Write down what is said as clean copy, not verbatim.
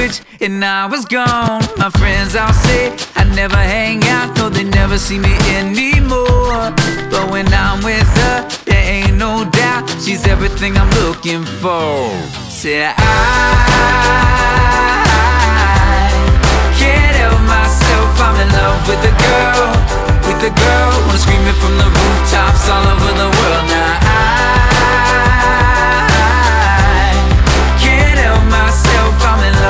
switch and I was gone. My friends all say I never hang out, no, they never see me anymore. But when I'm with her, there ain't no doubt she's everything I'm looking for. Say I